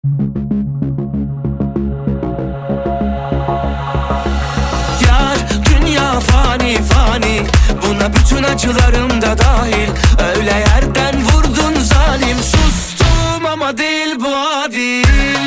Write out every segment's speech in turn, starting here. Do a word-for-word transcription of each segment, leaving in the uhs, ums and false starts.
Yar, dünya fani fani, buna bütün acılarım da dahil. Öyle yerden vurdun zalim, sustum ama değil bu adil.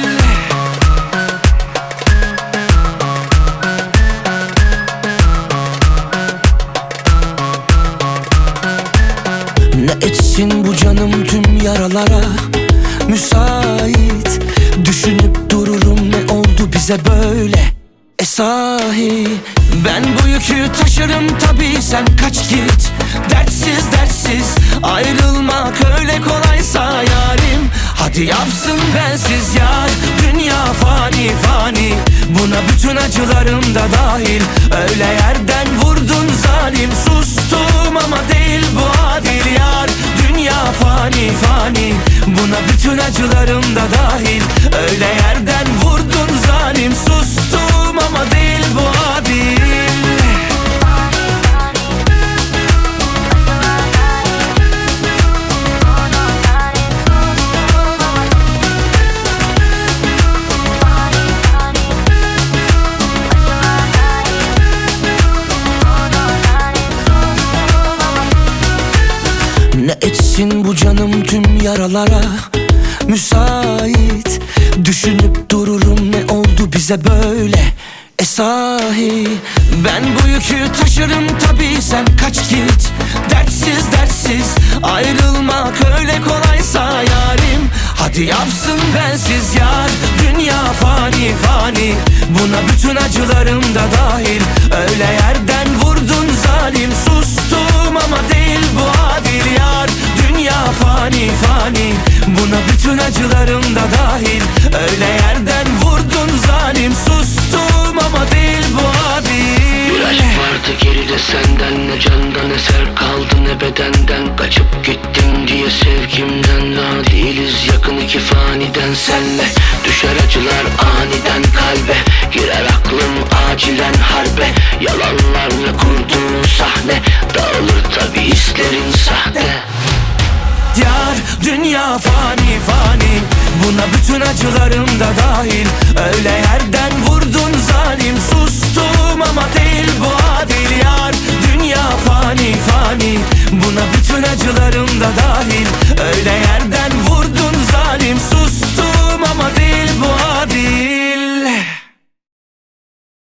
Ne etsin bu canım tüm yaralara müsait. Düşünüp dururum ne oldu bize böyle. E sahi ben bu yükü taşırım tabii, sen kaç git. Dertsiz dertsiz ayrılmak öyle kolaysa yarim, hadi yapsın bensiz yar. Dünya fani fani, buna bütün acılarım da dahil. Öyle yerden vurdun zalim, sustum ama değil bu adil yar. Dünya fani fani, buna bütün acılarım da dahil. Öyle yerden vurdun zalim, sustum ama değil bu adil. Ne etsin bu canım tüm yaralara müsait. Düşünüp dururum ne oldu bize böyle. E sahi ben bu yükü taşırım tabii, sen kaç git. Dertsiz dertsiz ayrılmak öyle kolaysa yarim, hadi yapsın bensiz yar. Dünya fani fani, buna bütün acılarım da dahil. Öyle yerden vurdun zalim, sustum ama değil bu adil yar. Dünya fani fani, buna bütün acılarım da dahil. Öyle yerden vurdun zalim, sustum ama değil bu adil. Bir aşk vardı geride, senden ne candan eser kaldı ne bedenden. Kaçıp gittim diye sevgimden, la değiliz yakın iki faniden senle. Düşer acılar aniden kalbe, girer aklım acilen harbe. Yalanlarla kurduğun sahne, dağılır tabi hislerin sahte. Yar, dünya fani fani, buna bütün acılarım da dahil. Öyle yerden vurdun zalim, sustum ama değil bu adil yar.